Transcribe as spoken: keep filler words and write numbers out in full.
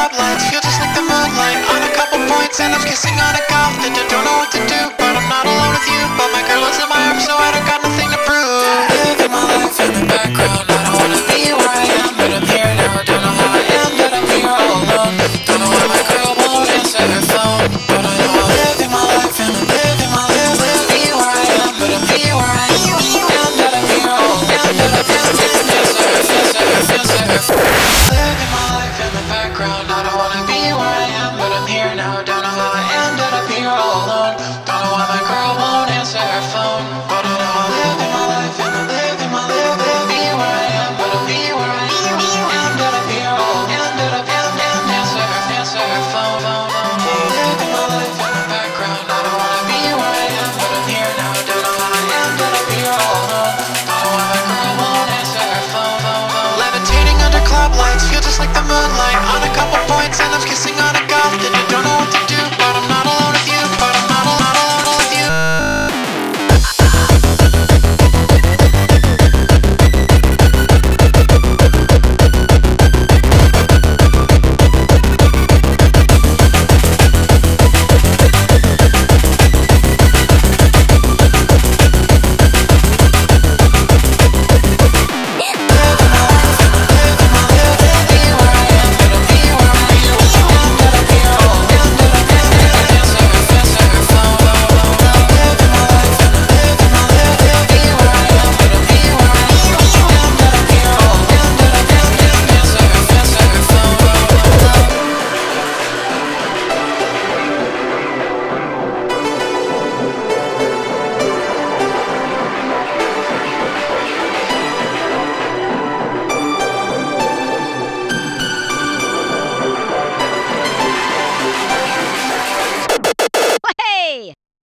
club lights, feel just like the moonlight on a couple points, and I'm kissing on a golf that I don't know what to do, but I'm not alone with you. But my girl is in my arms, so I don't got nothing to prove. Living my life in the background, I don't wanna be where I am, but I'm here now. Don't know how I am, but I'm here all alone. Don't know why my girl won't answer her phone, but I know I'm living my life and I'm living my life. Live me where I am, but I'm here where I am, and that I'm here all alone. That I'm answer her, answer her, answer her, answer her. Living my life in the background, I don't wanna be where I am, but I'm here now. Don't know how I ended up here all alone. Don't know why my girl won't answer her phone, but I know I'm living my life and I'm living my life. Live me where I am, but I'm here where I am, ended up here all alone. Ended up, and, and answer her, answer her phone, phone, phone, phone. Living my life in the background, I don't wanna be where I am, but I'm here now. Don't know how I ended up here all alone. Don't know why my girl won't answer her phone, phone, phone. Levitating under club lights, feel just like the moonlight on a couple points, and I'm kissing on